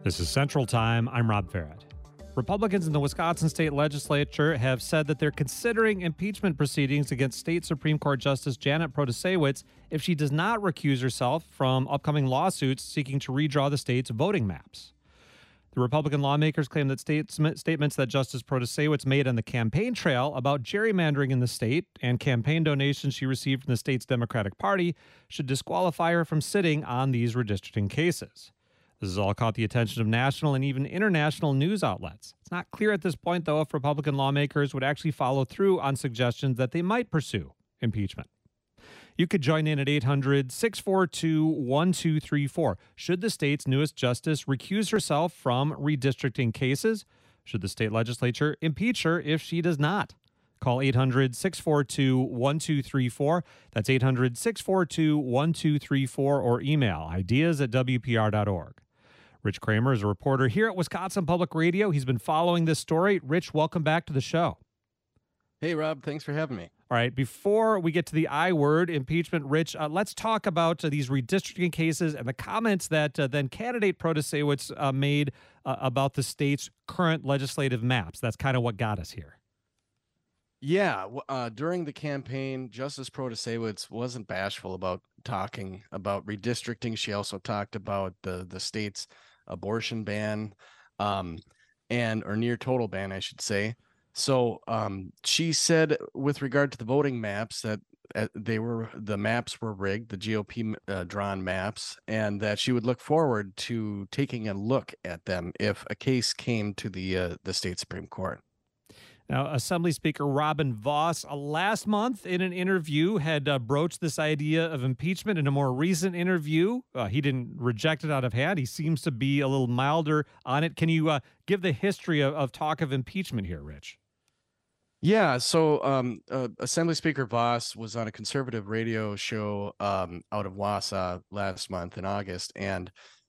This is Central Time. I'm Rob Farrett. Republicans in the Wisconsin state legislature have said that they're considering impeachment proceedings against state Supreme Court Justice Janet Protasiewicz if she does not recuse herself from upcoming lawsuits seeking to redraw the state's voting maps. The Republican lawmakers claim that statements that Justice Protasiewicz made on the campaign trail about gerrymandering in the state and campaign donations she received from the state's Democratic Party should disqualify her from sitting on these redistricting cases. This has all caught the attention of national and even international news outlets. It's not clear at this point, though, if Republican lawmakers would actually follow through on suggestions that they might pursue impeachment. You could join in at 800-642-1234. Should the state's newest justice recuse herself from redistricting cases? Should the state legislature impeach her if she does not? Call 800-642-1234. That's 800-642-1234 or email ideas@wpr.org. Rich Kramer is a reporter here at Wisconsin Public Radio. He's been following this story. Rich, welcome back to the show. Hey, Rob. Thanks for having me. All right. Before we get to the I word, impeachment, Rich, let's talk about these redistricting cases and the comments that then candidate Protasiewicz made about the state's current legislative maps. That's kind of what got us here. Yeah. During the campaign, Justice Protasiewicz wasn't bashful about talking about redistricting. She also talked about the state's abortion ban or near total ban, I should say. So she said with regard to the voting maps that the maps were rigged, the GOP drawn maps, and that she would look forward to taking a look at them if a case came to the state Supreme Court. Now, Assembly Speaker Robin Vos last month in an interview had broached this idea of impeachment. In a more recent interview, he didn't reject it out of hand. He seems to be a little milder on it. Can you give the history of talk of impeachment here, Rich? Yeah, so Assembly Speaker Vos was on a conservative radio show out of Wausau last month in August, and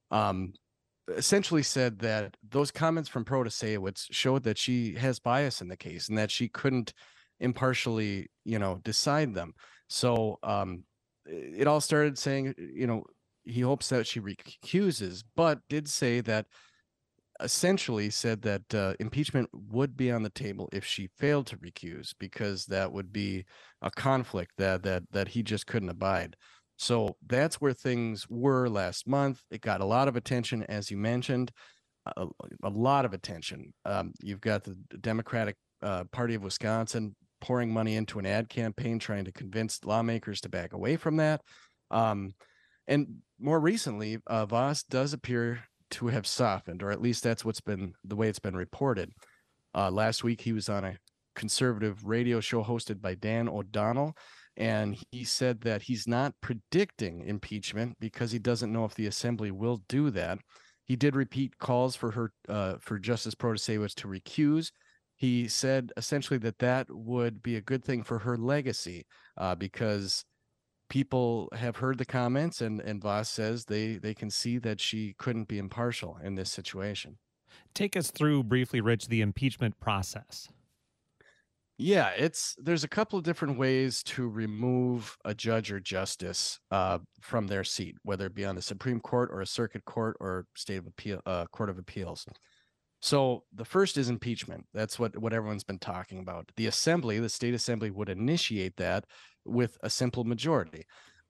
essentially said that those comments from Protasiewicz showed that she has bias in the case and that she couldn't impartially, decide them. So it all started saying, he hopes that she recuses, but did say that essentially said that impeachment would be on the table if she failed to recuse, because that would be a conflict that he just couldn't abide. So that's where things were last month. It got a lot of attention, as you mentioned, a lot of attention. You've got the Democratic Party of Wisconsin pouring money into an ad campaign trying to convince lawmakers to back away from that. And more recently, Vos does appear to have softened, or at least that's the way it's been reported. Last week, he was on a conservative radio show hosted by Dan O'Donnell, and he said that he's not predicting impeachment because he doesn't know if the Assembly will do that. He did repeat calls for Justice Protasiewicz to recuse. He said essentially that would be a good thing for her legacy because people have heard the comments, and Vos says they can see that she couldn't be impartial in this situation. Take us through briefly, Rich, the impeachment process. Yeah, there's a couple of different ways to remove a judge or justice from their seat, whether it be on the Supreme Court or a circuit court or court of appeals. So the first is impeachment. That's what everyone's been talking about. The Assembly, the state Assembly, would initiate that with a simple majority.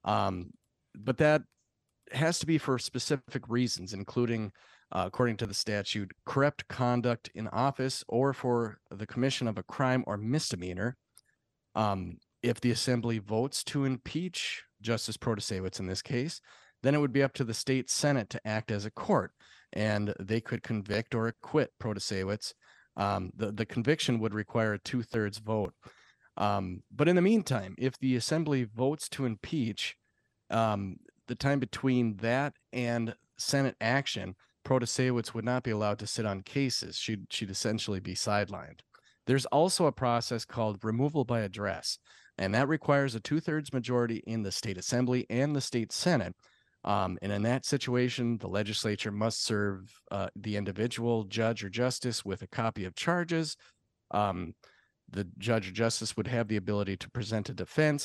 But that has to be for specific reasons, including, according to the statute, corrupt conduct in office or for the commission of a crime or misdemeanor. If the Assembly votes to impeach Justice Protasiewicz in this case, then it would be up to the state Senate to act as a court, and they could convict or acquit Protasiewicz. The conviction would require a 2/3 vote. But in the meantime, if the Assembly votes to impeach, the time between that and Senate action, Protasiewicz would not be allowed to sit on cases. She'd essentially be sidelined. There's also a process called removal by address, and that requires a 2/3 majority in the state Assembly and the state Senate. And in that situation, the legislature must serve the individual judge or justice with a copy of charges. The judge or justice would have the ability to present a defense.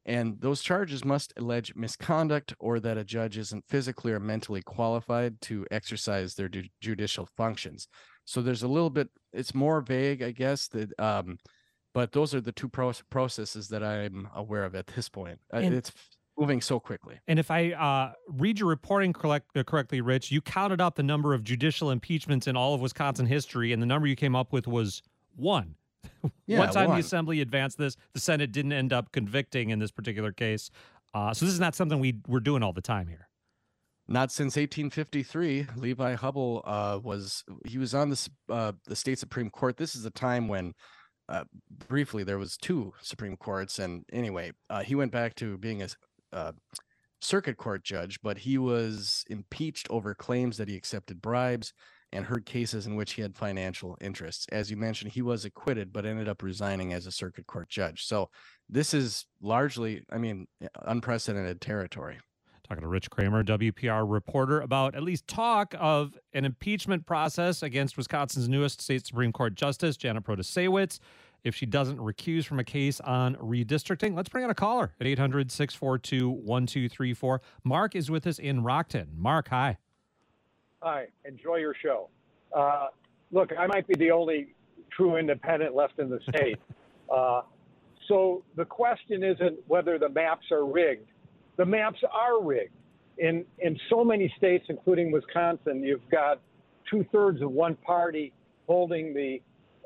And those charges must allege misconduct or that a judge isn't physically or mentally qualified to exercise their judicial functions. So there's a little bit, it's more vague, I guess, that, but those are the two processes that I'm aware of at this point. It's moving so quickly. And if I read your reporting correctly, Rich, you counted up the number of judicial impeachments in all of Wisconsin history, and the number you came up with was one. Yeah, one time the Assembly advanced this, the Senate didn't end up convicting in this particular case. So this is not something we're doing all the time here. Not since 1853. Levi Hubble was on the state Supreme Court. This is a time when briefly there was two Supreme Courts, and anyway, he went back to being a circuit court judge, but he was impeached over claims that he accepted bribes and heard cases in which he had financial interests. As you mentioned, he was acquitted, but ended up resigning as a circuit court judge. So this is largely, unprecedented territory. Talking to Rich Kramer, WPR reporter, about at least talk of an impeachment process against Wisconsin's newest state Supreme Court Justice, Janet Protasiewicz, if she doesn't recuse from a case on redistricting. Let's bring on a caller at 800-642-1234. Mark is with us in Rockton. Mark, hi. Hi, enjoy your show. Look, I might be the only true independent left in the state. So the question isn't whether the maps are rigged. The maps are rigged. In so many states, including Wisconsin, you've got 2/3 of one party holding the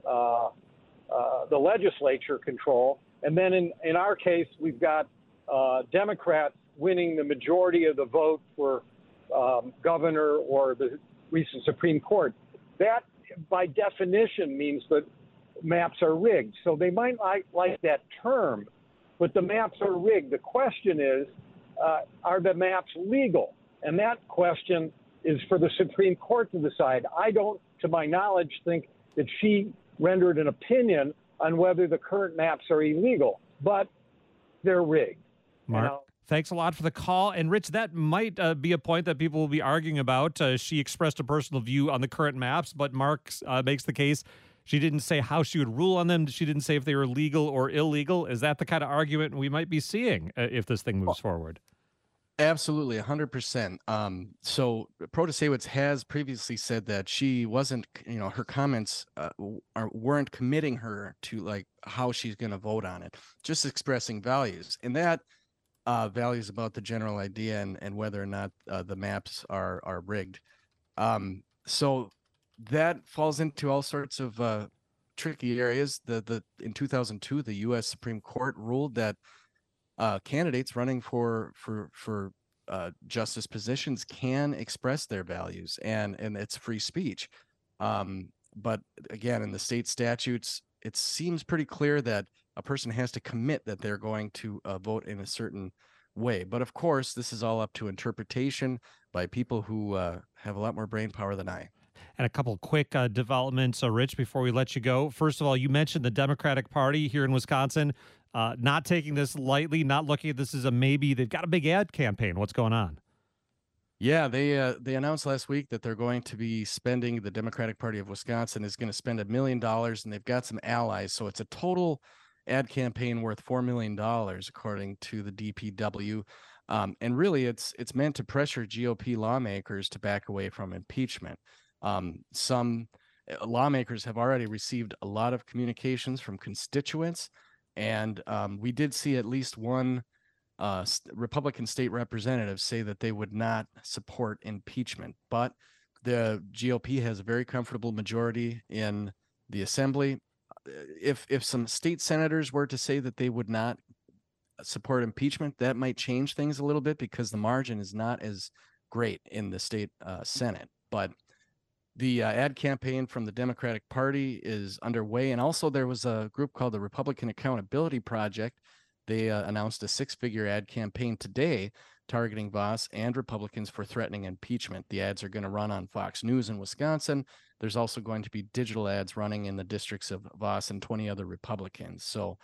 legislature control. And then in our case, we've got Democrats winning the majority of the vote for governor or the recent Supreme Court. That, by definition, means that maps are rigged. So they might not like that term, but the maps are rigged. The question is, are the maps legal? And that question is for the Supreme Court to decide. I don't, to my knowledge, think that she rendered an opinion on whether the current maps are illegal, but they're rigged. Mark, thanks a lot for the call. And Rich, that might be a point that people will be arguing about. She expressed a personal view on the current maps, but Mark makes the case she didn't say how she would rule on them. She didn't say if they were legal or illegal. Is that the kind of argument we might be seeing if this thing moves forward? Absolutely, 100%. So Protasiewicz has previously said that she wasn't, her comments weren't committing her to like how she's going to vote on it, just expressing values. And that values about the general idea and whether or not the maps are rigged. So that falls into all sorts of tricky areas. In 2002, the U.S. Supreme Court ruled that candidates running for justice positions can express their values, and it's free speech. But again, in the state statutes, it seems pretty clear that a person has to commit that they're going to vote in a certain way. But of course, this is all up to interpretation by people who have a lot more brain power than I. And a couple quick developments, Rich, before we let you go. First of all, you mentioned the Democratic Party here in Wisconsin not taking this lightly, not looking at this as a maybe. They've got a big ad campaign. What's going on? Yeah, they announced last week that they're going to be spending, the Democratic Party of Wisconsin is going to spend $1 million, and they've got some allies. So it's a total ad campaign worth $4 million, according to the DPW. And really, it's meant to pressure GOP lawmakers to back away from impeachment. Some lawmakers have already received a lot of communications from constituents, and we did see at least one Republican state representative say that they would not support impeachment. But the GOP has a very comfortable majority in the Assembly. If some state senators were to say that they would not support impeachment, that might change things a little bit because the margin is not as great in the state Senate. But the ad campaign from the Democratic Party is underway. And also there was a group called the Republican Accountability Project. They announced a 6-figure ad campaign today targeting Voss and Republicans for threatening impeachment. The ads are going to run on Fox News in Wisconsin. There's also going to be digital ads running in the districts of Voss and 20 other Republicans. So,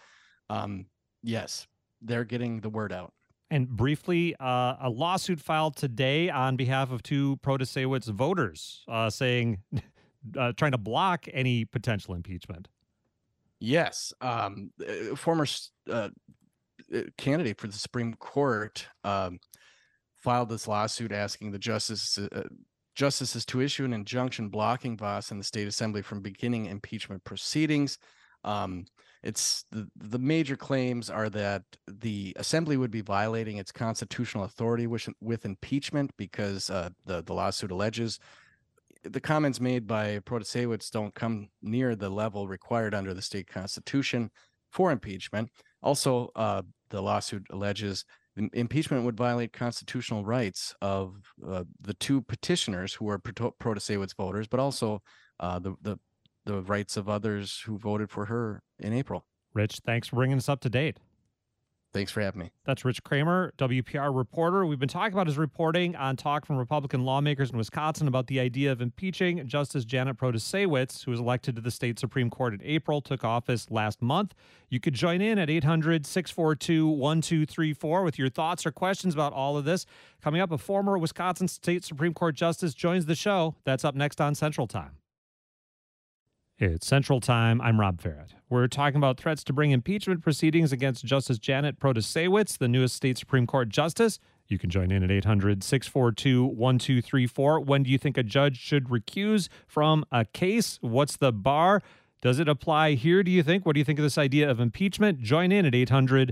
yes, they're getting the word out. And briefly, a lawsuit filed today on behalf of 2 Protasiewicz voters saying, trying to block any potential impeachment. Yes. Former candidate for the Supreme Court, filed this lawsuit asking the justices to issue an injunction blocking Vos and the state assembly from beginning impeachment proceedings. It's the major claims are that the assembly would be violating its constitutional authority with impeachment because the lawsuit alleges the comments made by Protasewicz don't come near the level required under the state constitution for impeachment. Also, the lawsuit alleges impeachment would violate constitutional rights of the two petitioners who are Protasewicz voters, but also the rights of others who voted for her in April. Rich, thanks for bringing us up to date. Thanks for having me. That's Rich Kramer, WPR reporter. We've been talking about his reporting on talk from Republican lawmakers in Wisconsin about the idea of impeaching Justice Janet Protasewicz, who was elected to the state Supreme Court in April, took office last month. You could join in at 800-642-1234 with your thoughts or questions about all of this. Coming up, a former Wisconsin State Supreme Court justice joins the show. That's up next on Central Time. It's Central Time. I'm Rob Farrett. We're talking about threats to bring impeachment proceedings against Justice Janet Protasewicz, the newest state Supreme Court justice. You can join in at 800-642-1234. When do you think a judge should recuse from a case? What's the bar? Does it apply here, do you think? What do you think of this idea of impeachment? Join in at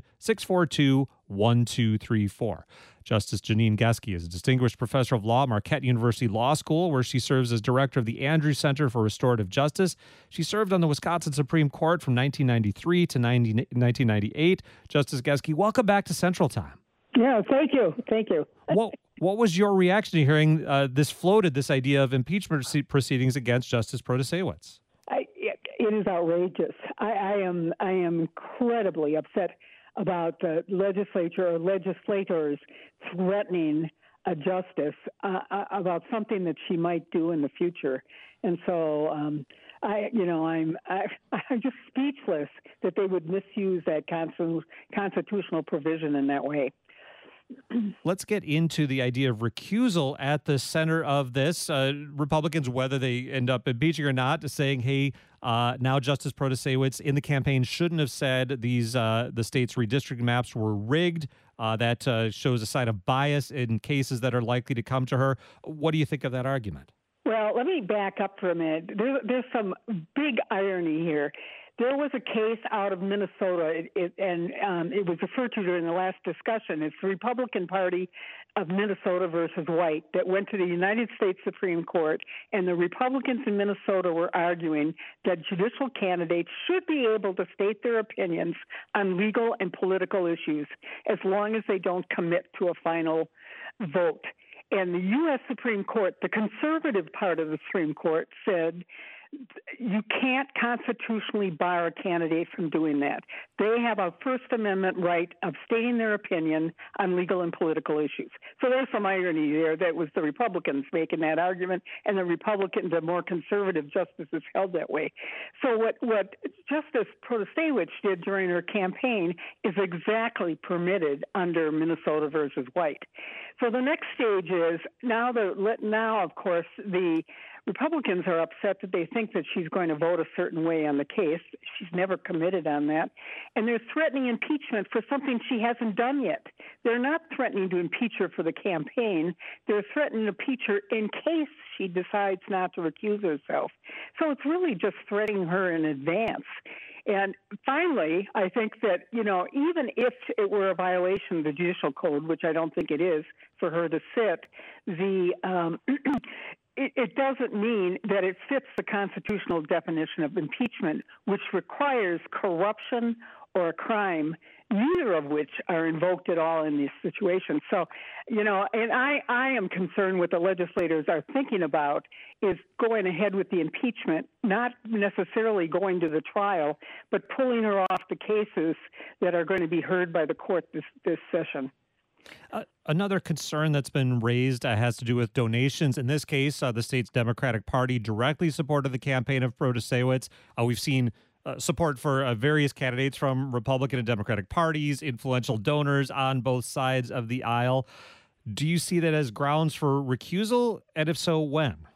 800-642-1234. Justice Janine Geske is a distinguished professor of law at Marquette University Law School, where she serves as director of the Andrews Center for Restorative Justice. She served on the Wisconsin Supreme Court from 1993 to 1998. Justice Geske, welcome back to Central Time. Yeah, thank you. Thank you. What was your reaction to hearing this idea of impeachment proceedings against Justice Protasewicz? It is outrageous. I am incredibly upset about the legislature or legislators threatening a justice about something that she might do in the future. And so I'm just speechless that they would misuse that constitutional provision in that way. Let's get into the idea of recusal at the center of this. Republicans, whether they end up impeaching or not, saying, hey, now Justice Protasewicz in the campaign shouldn't have said the state's redistricting maps were rigged. That shows a sign of bias in cases that are likely to come to her. What do you think of that argument? Well, let me back up for a minute. There's some big irony here. There was a case out of Minnesota, and it was referred to during the last discussion. It's the Republican Party of Minnesota versus White that went to the United States Supreme Court, and the Republicans in Minnesota were arguing that judicial candidates should be able to state their opinions on legal and political issues as long as they don't commit to a final vote. And the U.S. Supreme Court, the conservative part of the Supreme Court, said you can't constitutionally bar a candidate from doing that. They have a First Amendment right of stating their opinion on legal and political issues. So there's some irony there. That was the Republicans making that argument, and the more conservative justices held that way. So what Justice Protasewicz did during her campaign is exactly permitted under Minnesota versus White. So the next stage is now, of course, the Republicans are upset that they think that she's going to vote a certain way on the case. She's never committed on that. And they're threatening impeachment for something she hasn't done yet. They're not threatening to impeach her for the campaign. They're threatening to impeach her in case she decides not to recuse herself. So it's really just threatening her in advance. And finally, I think that, even if it were a violation of the judicial code, which I don't think it is, for her to sit, it doesn't mean that it fits the constitutional definition of impeachment, which requires corruption or a crime, neither of which are invoked at all in this situation. So, and I am concerned what the legislators are thinking about is going ahead with the impeachment, not necessarily going to the trial, but pulling her off the cases that are going to be heard by the court this session. Another concern that's been raised has to do with donations. In this case, the state's Democratic Party directly supported the campaign of Protasewicz. We've seen support for various candidates from Republican and Democratic parties, influential donors on both sides of the aisle. Do you see that as grounds for recusal? And if so, when?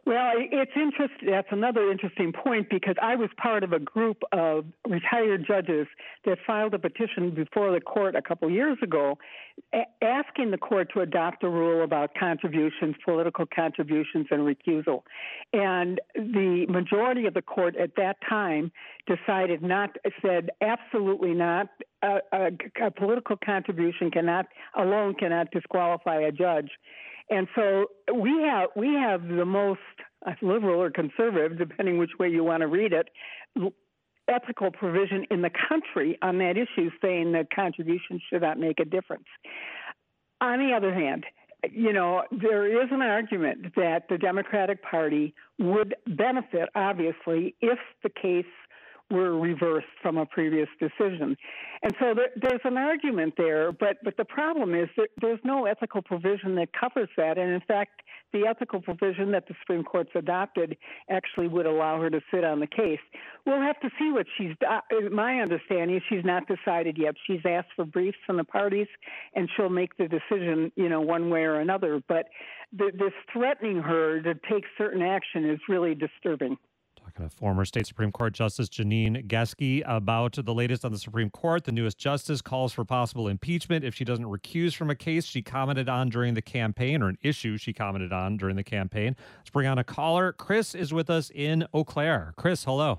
Well, it's interesting. That's another interesting point because I was part of a group of retired judges that filed a petition before the court a couple years ago asking the court to adopt a rule about contributions, political contributions, and recusal. And the majority of the court at that time said absolutely not. A political contribution cannot disqualify a judge. And so we have the most liberal or conservative, depending which way you want to read it, ethical provision in the country on that issue, saying that contributions should not make a difference. On the other hand, there is an argument that the Democratic Party would benefit, obviously, if the case were reversed from a previous decision. And so there's an argument there, but the problem is that there's no ethical provision that covers that. And in fact, the ethical provision that the Supreme Court's adopted actually would allow her to sit on the case. We'll have to see what my understanding is she's not decided yet. She's asked for briefs from the parties, and she'll make the decision, one way or another. But this threatening her to take certain action is really disturbing. Talking to former State Supreme Court Justice Janine Geske about the latest on the Supreme Court. The newest justice calls for possible impeachment if she doesn't recuse from a case she commented on during the campaign, or an issue she commented on during the campaign. Let's bring on a caller. Chris is with us in Eau Claire. Chris, hello.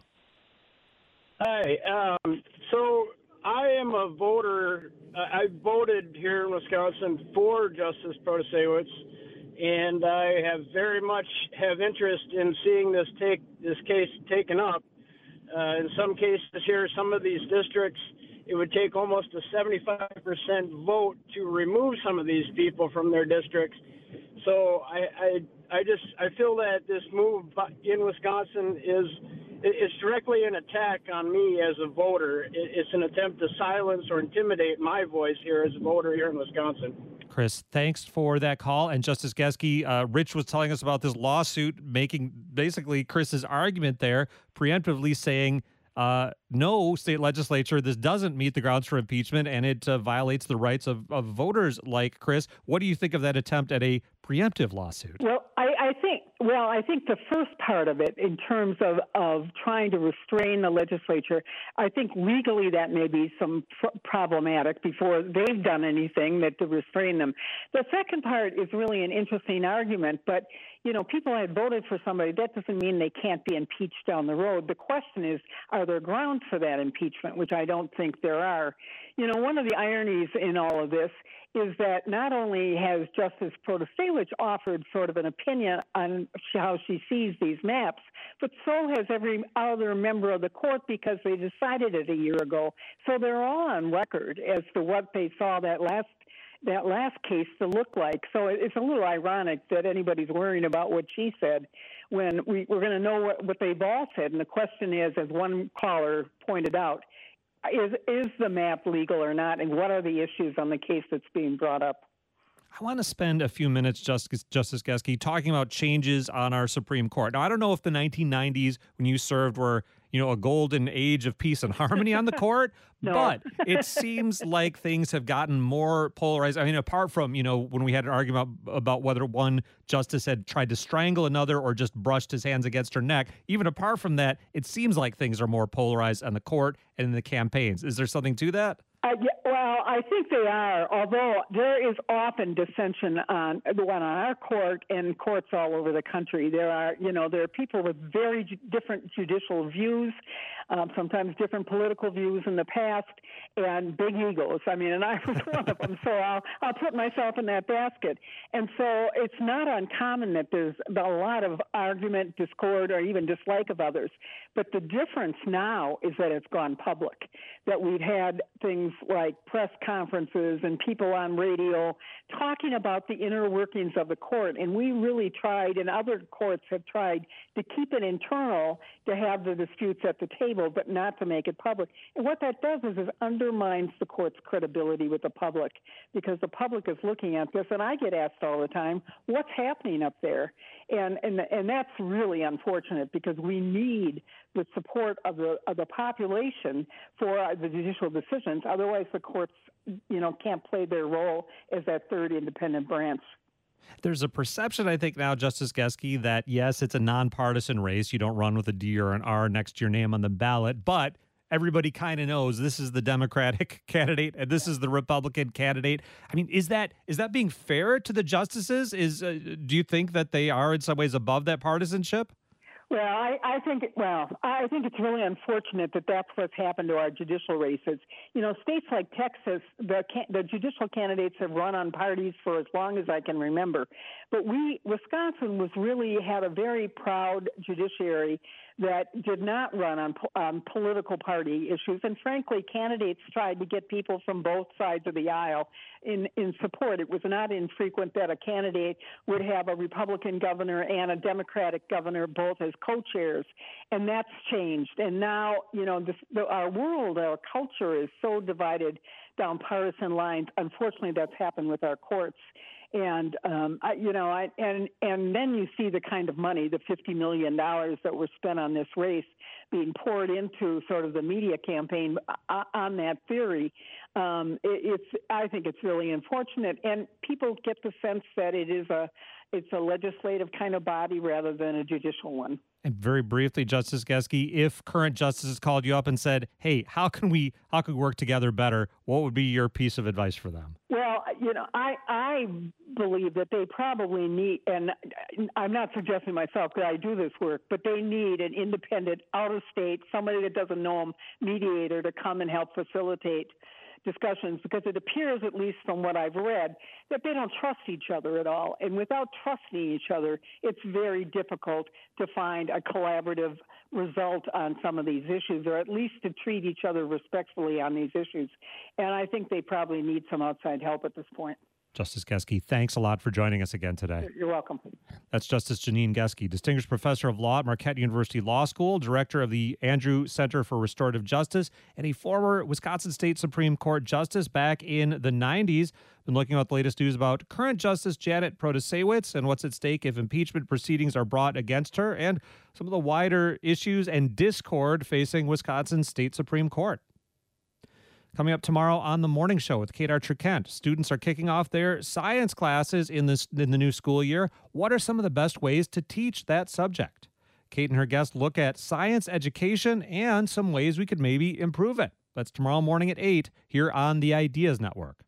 Hi. So I am a voter. I voted here in Wisconsin for Justice Protasiewicz, and I very much have interest in seeing this case taken up. In some cases here, some of these districts, it would take almost a 75% vote to remove some of these people from their districts. So I feel that this move in Wisconsin it's directly an attack on me as a voter. It's an attempt to silence or intimidate my voice here as a voter here in Wisconsin. Chris, thanks for that call. And Justice Geske, Rich was telling us about this lawsuit, making basically Chris's argument there, preemptively saying, no, state legislature, this doesn't meet the grounds for impeachment, and it violates the rights of voters like Chris. What do you think of that attempt at a preemptive lawsuit? Well, I think the first part of it, in terms of trying to restrain the legislature, I think legally that may be some problematic before they've done anything to restrain them. The second part is really an interesting argument, but people had voted for somebody. That doesn't mean they can't be impeached down the road. The question is, are there grounds for that impeachment, which I don't think there are. One of the ironies in all of this is that not only has Justice Protasiewicz offered sort of an opinion on how she sees these maps, but so has every other member of the court, because they decided it a year ago. So they're all on record as to what they saw that last case to look like. So it's a little ironic that anybody's worrying about what she said when we're going to know what they've all said. And the question is, as one caller pointed out, is the map legal or not, and what are the issues on the case that's being brought up? I want to spend a few minutes, Justice Geske, talking about changes on our Supreme Court. Now, I don't know if the 1990s, when you served, were a golden age of peace and harmony on the court, no. But it seems like things have gotten more polarized. I mean, apart from, when we had an argument about whether one justice had tried to strangle another or just brushed his hands against her neck, even apart from that, it seems like things are more polarized on the court and in the campaigns. Is there something to that? Well, I think they are, although there is often dissension on our court and courts all over the country. There are people with very different judicial views, sometimes different political views in the past, and big egos. I mean, and I was one of them, so I'll put myself in that basket. And so it's not uncommon that there's a lot of argument, discord, or even dislike of others. But the difference now is that it's gone public, that we've had things like press conferences and people on radio talking about the inner workings of the court. And we really tried, and other courts have tried, to keep it internal, to have the disputes at the table, but not to make it public. And what that does is it undermines the court's credibility with the public, because the public is looking at this, and I get asked all the time, what's happening up there? And that's really unfortunate, because we need the support of the population for the judicial decisions. Otherwise, the courts, can't play their role as that third independent branch. There's a perception, I think, now, Justice Geske, that yes, it's a nonpartisan race. You don't run with a D or an R next to your name on the ballot, but everybody kind of knows this is the Democratic candidate and this is the Republican candidate. I mean, is that being fair to the justices? Do you think that they are in some ways above that partisanship? Well, I think it's really unfortunate that that's what's happened to our judicial races. You know, states like Texas, the judicial candidates have run on parties for as long as I can remember. But Wisconsin had a very proud judiciary that did not run on political party issues. And frankly, candidates tried to get people from both sides of the aisle in support. It was not infrequent that a candidate would have a Republican governor and a Democratic governor both as co-chairs. And that's changed. And now, you know, our world, our culture is so divided down partisan lines. Unfortunately, that's happened with our courts. And and then you see the kind of money, the $50 million that was spent on this race, being poured into sort of the media campaign on that theory. I think it's really unfortunate, and people get the sense that it's a legislative kind of body rather than a judicial one. And very briefly, Justice Geske, if current justices called you up and said, "Hey, how can we work together better?" What would be your piece of advice for them? Well, you know, I believe that they probably need, and I'm not suggesting myself that I do this work, but they need an independent, out-of-state, somebody that doesn't know them, mediator to come and help facilitate discussions, because it appears, at least from what I've read, that they don't trust each other at all. And without trusting each other, it's very difficult to find a collaborative result on some of these issues, or at least to treat each other respectfully on these issues. And I think they probably need some outside help at this point. Justice Geske, thanks a lot for joining us again today. You're welcome. That's Justice Janine Geske, Distinguished Professor of Law at Marquette University Law School, Director of the Andrew Center for Restorative Justice, and a former Wisconsin State Supreme Court Justice back in the 90s. Been looking at the latest news about current Justice Janet Protasiewicz and what's at stake if impeachment proceedings are brought against her, and some of the wider issues and discord facing Wisconsin State Supreme Court. Coming up tomorrow on The Morning Show with Kate Archer-Kent, students are kicking off their science classes in the new school year. What are some of the best ways to teach that subject? Kate and her guests look at science education and some ways we could maybe improve it. That's tomorrow morning at 8 here on the Ideas Network.